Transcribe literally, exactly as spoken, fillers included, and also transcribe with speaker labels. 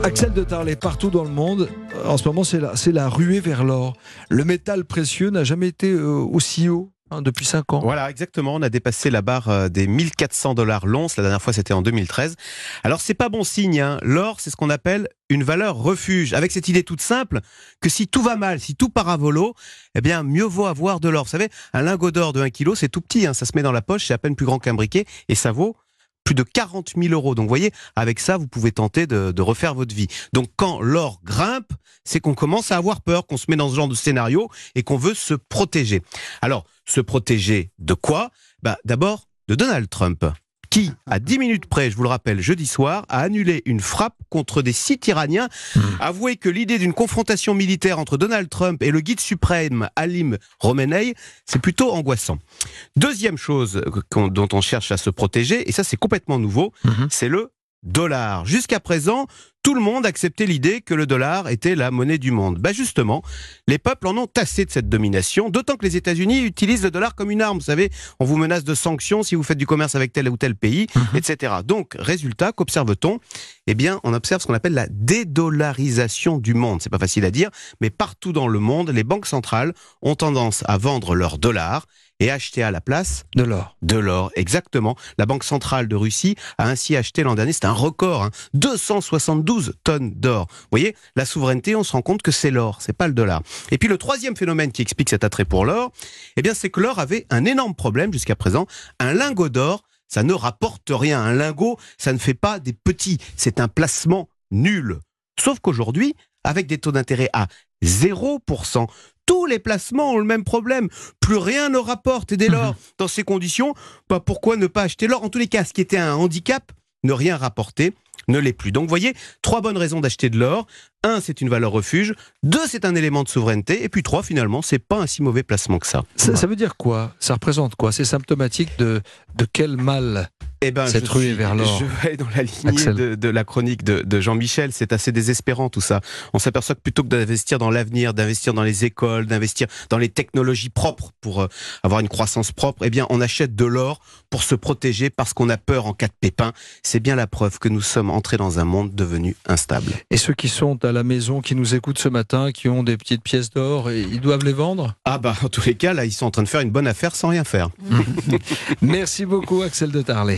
Speaker 1: Axel de Tarlet, partout dans le monde, en ce moment, c'est la, c'est la ruée vers l'or. Le métal précieux n'a jamais été euh, aussi haut hein, depuis cinq ans.
Speaker 2: Voilà, exactement. On a dépassé la barre euh, des mille quatre cents dollars l'once. La dernière fois, c'était en deux mille treize. Alors, c'est pas bon signe. Hein. L'or, c'est ce qu'on appelle une valeur refuge. Avec cette idée toute simple que si tout va mal, si tout part à volo, eh bien, mieux vaut avoir de l'or. Vous savez, un lingot d'or de un kilo, c'est tout petit. Hein. Ça se met dans la poche, c'est à peine plus grand qu'un briquet et ça vaut plus de quarante mille euros. Donc, vous voyez, avec ça, vous pouvez tenter de, de refaire votre vie. Donc, quand l'or grimpe, c'est qu'on commence à avoir peur, qu'on se met dans ce genre de scénario et qu'on veut se protéger. Alors, se protéger de quoi ? Bah, d'abord, de Donald Trump, qui, à dix minutes près, je vous le rappelle, jeudi soir, a annulé une frappe contre des sites iraniens. Mmh. Avouez que l'idée d'une confrontation militaire entre Donald Trump et le guide suprême Halim Khomeini, c'est plutôt angoissant. Deuxième chose dont on cherche à se protéger, et ça c'est complètement nouveau, mmh. c'est le dollar. Jusqu'à présent, tout le monde acceptait l'idée que le dollar était la monnaie du monde. Bah justement, les peuples en ont assez de cette domination, d'autant que les États-Unis utilisent le dollar comme une arme. Vous savez, on vous menace de sanctions si vous faites du commerce avec tel ou tel pays, mmh. et cetera. Donc, résultat, qu'observe-t-on ? Eh bien, on observe ce qu'on appelle la dédollarisation du monde. C'est pas facile à dire, mais partout dans le monde, les banques centrales ont tendance à vendre leurs dollars et acheter à la place
Speaker 1: de l'or.
Speaker 2: De l'or, exactement. La Banque centrale de Russie a ainsi acheté l'an dernier, c'est un record, hein, deux cent soixante-douze tonnes d'or. Vous voyez, la souveraineté, on se rend compte que c'est l'or, c'est pas le dollar. Et puis le troisième phénomène qui explique cet attrait pour l'or, eh bien, c'est que l'or avait un énorme problème jusqu'à présent. Un lingot d'or, ça ne rapporte rien. Un lingot, ça ne fait pas des petits. C'est un placement nul. Sauf qu'aujourd'hui, avec des taux d'intérêt à zéro pour cent, tous les placements ont le même problème. Plus rien ne rapporte. Et dès lors, mmh. dans ces conditions, bah pourquoi ne pas acheter l'or ? En tous les cas, ce qui était un handicap, ne rien rapporter, ne l'est plus. Donc, vous voyez, trois bonnes raisons d'acheter de l'or. Un, c'est une valeur refuge. Deux, c'est un élément de souveraineté. Et puis trois, finalement, c'est pas un si mauvais placement que ça.
Speaker 1: Ça, ouais. ça veut dire quoi ? Ça représente quoi ? C'est symptomatique de, de quel mal ?
Speaker 2: Eh ben,
Speaker 1: cette ruée vers l'or.
Speaker 2: Je vais dans la lignée de, de la chronique de, de Jean-Michel. C'est assez désespérant tout ça. On s'aperçoit que plutôt que d'investir dans l'avenir, d'investir dans les écoles, d'investir dans les technologies propres pour euh, avoir une croissance propre, eh bien, on achète de l'or pour se protéger parce qu'on a peur en cas de pépin. C'est bien la preuve que nous sommes entrés dans un monde devenu instable.
Speaker 1: Et ceux qui sont à la maison, qui nous écoutent ce matin, qui ont des petites pièces d'or, ils doivent les vendre ?
Speaker 2: Ah bah, en tous les cas, là, ils sont en train de faire une bonne affaire sans rien faire.
Speaker 1: Merci beaucoup, Axel de Tarlet.